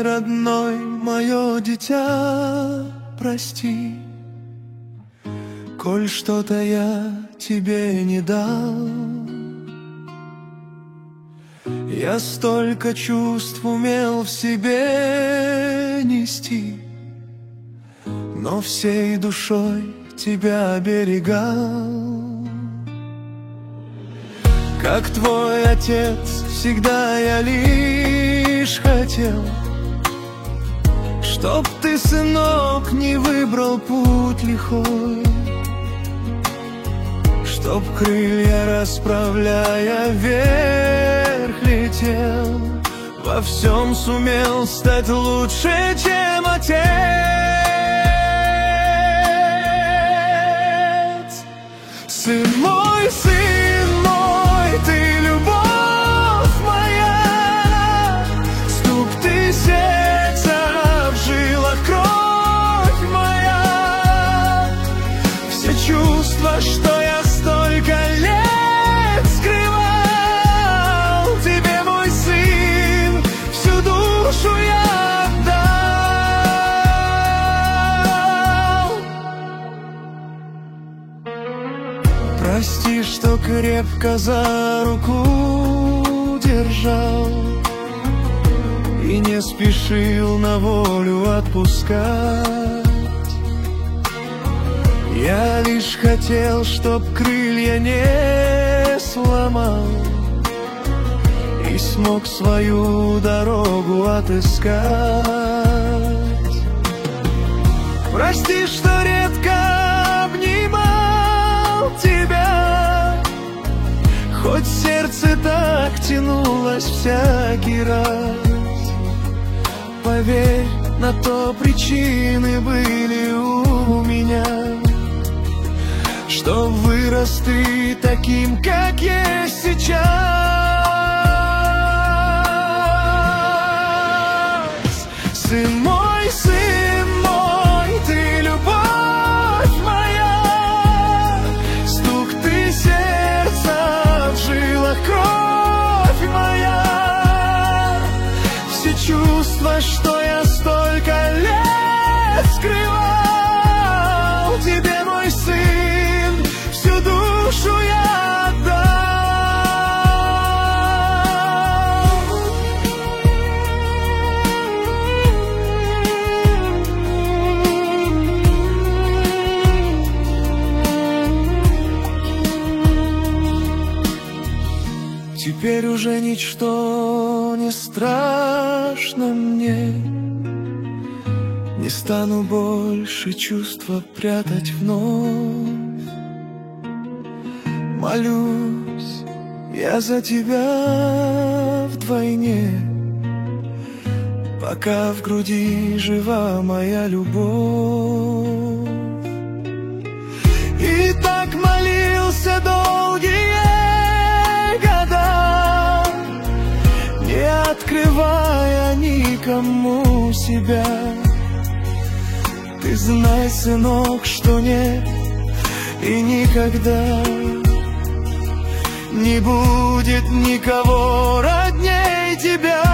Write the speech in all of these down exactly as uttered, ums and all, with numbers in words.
родной, мое дитя, прости, коль что-то я тебе не дал. Я столько чувств умел в себе нести, но всей душой тебя оберегал. Как твой отец, всегда я лишь хотел, чтоб ты, сынок, не выбрал путь лихой, чтоб крылья расправляя вверх летел, во всем сумел стать лучше, чем отец. Сын мой, сын мой, ты любовь моя, стук ты сердца, в жилах кровь моя, все чувства, что я столько лет скрывал, тебе, мой сын, всю душу я отдал. Прости, что крепко за руку держал и не спешил на волю отпускать. Я лишь хотел, чтоб крылья не сломал и смог свою дорогу отыскать. Прости, что редко обнимал тебя, хоть сердце так тянулось всякий раз. Поверь, на то причины были у меня, что вырос ты таким, как есть сейчас. Сын мой, сын мой, ты любовь моя, стук ты сердца, в жилах кровь моя, все чувства, что я столько лет скрывал, тебе, мой сын, всю душу я отдал. Теперь уже ничто не страшно мне, не стану больше чувства прятать вновь. Молюсь я за тебя вдвойне, пока в груди жива моя любовь. И так молился долгие года, не открывая никому себя. Ты знай, сынок, что нет и никогда не будет никого родней тебя.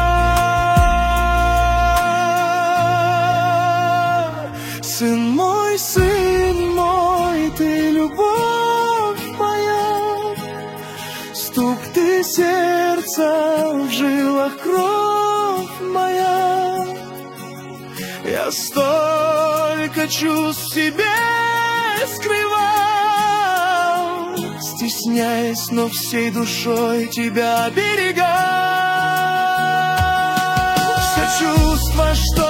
Сын мой, сын мой, ты любовь моя, стук ты сердца, в жилах кровь моя. Я столько чувств в себе скрывал, стесняясь, но всей душой тебя оберегал. Все чувства, что